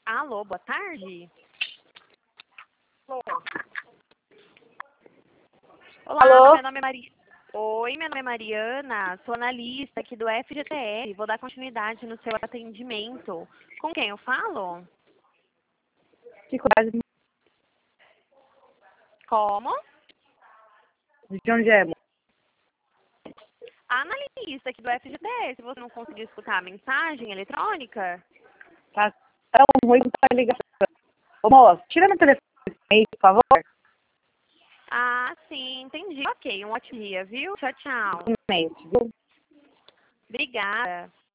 Alô, boa tarde. Olá, Alô? meu nome é Maria. Oi, meu nome é Mariana, sou analista aqui do FGTS. Vou dar continuidade no seu atendimento. Com quem eu falo? Dificuldade Como? de onde é, moço? Analista aqui do FGTS. Você não conseguiu escutar a mensagem eletrônica? Tá tão ruim que tá ligação. Ô, moço, tira meu telefone aí, por favor. Ah, sim, entendi. Ok, um ótimo dia, viu? Tchau, tchau. Realmente, viu? Obrigada.